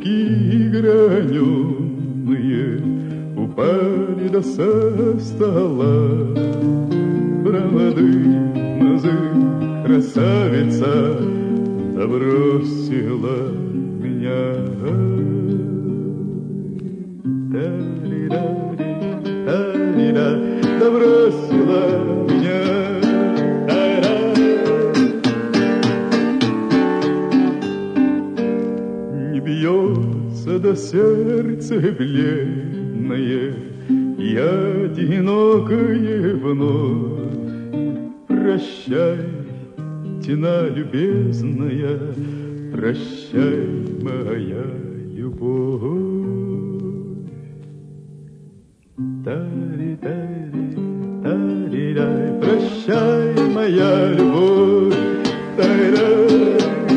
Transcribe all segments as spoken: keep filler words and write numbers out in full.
стихи граненые упали до со стола. Промады мазы красавица забросила меня. Та-ри-ра-ри, та-ри-ра, забросила меня. Не бьется до сердца бледное и одинокое вновь. Прощай, тена любезная, прощай, моя любовь. Тари-тари, тари-рай, прощай, моя любовь. Тари-рай.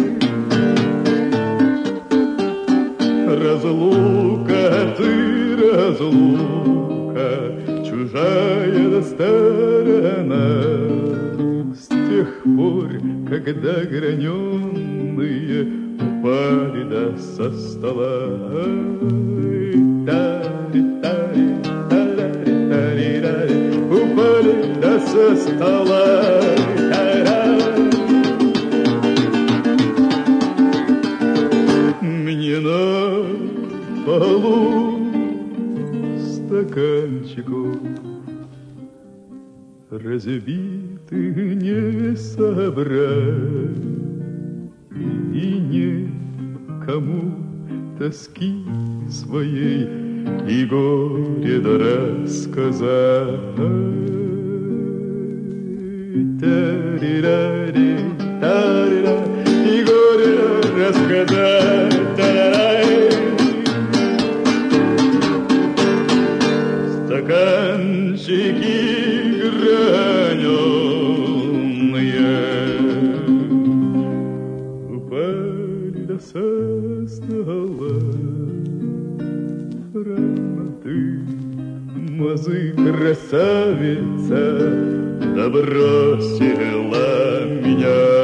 Разлука, ты разлука, чужая сторона. С тех пор, когда граненые упали до со стола. Тари-тари, тари-тари, упали до со стола. Мне на полу стаканчиков разбитых не собрать, и никому тоски своей и горе рассказать. Тари-рари, тари-ра, и горе рассказать. Стаканчики граненые упали до со стола. Ты, мазы красавица, да бросила меня.